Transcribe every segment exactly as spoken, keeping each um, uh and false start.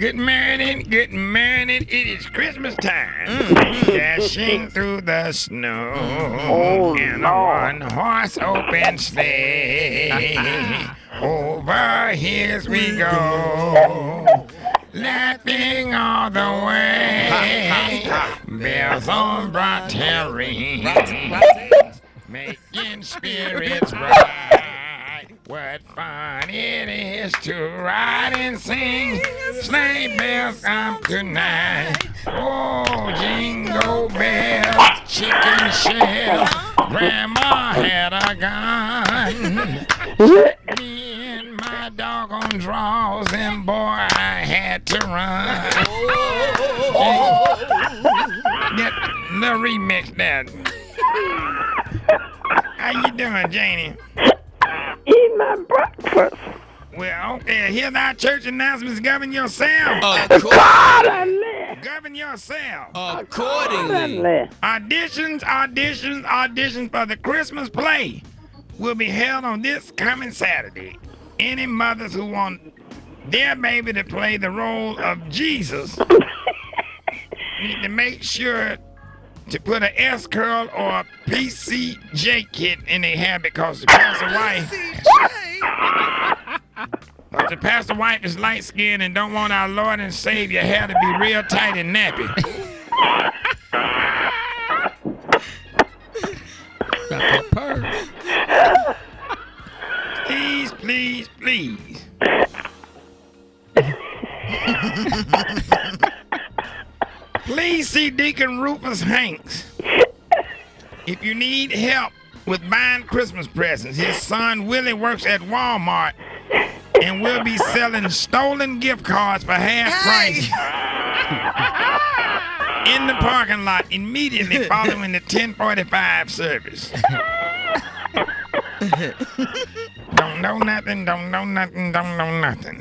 Good morning, good morning. It is Christmas time. Mm-hmm. Dashing through the snow Oh, in no. a one-horse open sleigh. Over hills we go, laughing all the way. Bells on broughton ring, making spirits bright. What fun it is to ride and sing. Sleigh bells come tonight. Oh, jingle bells, chicken shells. Grandma had a gun. Me and my doggone draws, and boy, I had to run. Get the remix that. How you doing, Janie? Eat my breakfast. Well, okay, here's our church announcements. Govern yourself. Accordingly. Govern yourself. Accordingly. Auditions, auditions, auditions for the Christmas play will be held on this coming Saturday. Any mothers who want their baby to play the role of Jesus need to make sure to put an S curl or a P C J kit in their hair because the pastor wife, because the pastor wife is light skinned and don't want our Lord and Savior hair to be real tight and nappy. Got that purse. Please, please, please. Please see Deacon Rufus Hanks. If you need help with buying Christmas presents, his son Willie works at Walmart and will be selling stolen gift cards for half price in the parking lot immediately following the ten forty-five service. Don't know nothing, don't know nothing, don't know nothing.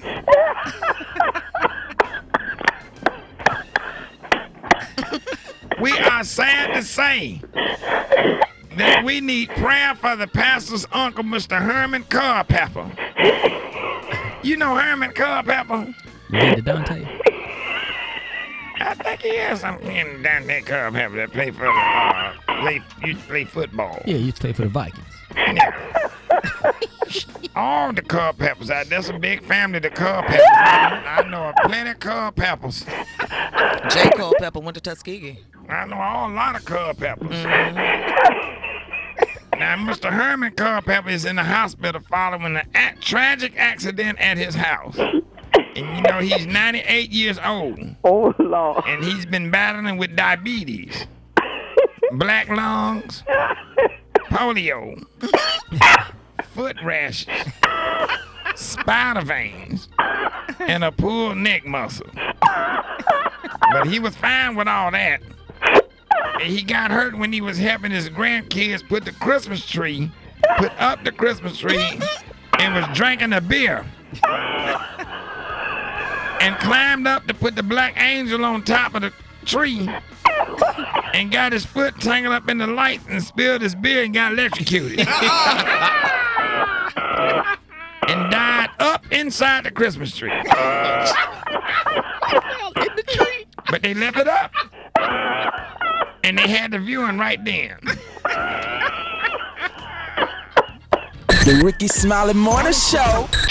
We are sad to say that we need prayer for the pastor's uncle, Mister Herman Culpepper. You know Herman Culpepper? You did the Dante? I think he has something in Dante Culpepper that play for the, uh, play, used to play football. Yeah, you used to play for the Vikings. Yeah. All the Culpeppers out there's a big family, the Culpeppers. I know of plenty of Culpeppers. J. Culpepper went to Tuskegee. I know a lot of Culpeppers. Mm-hmm. Now, Mister Herman Culpepper is in the hospital following a a- tragic accident at his house. And you know, he's ninety-eight years old. Oh, Lord. And he's been battling with diabetes, black lungs, polio, foot rashes, spider veins, and a pulled neck muscle. But he was fine with all that. And he got hurt when he was helping his grandkids put the Christmas tree, put up the Christmas tree, and was drinking a beer. And climbed up to put the black angel on top of the tree and got his foot tangled up in the lights and spilled his beer and got electrocuted. And died up inside the Christmas tree. In the tree. But they left it up. And they had the viewing right then. The Ricky Smiley Morning Show.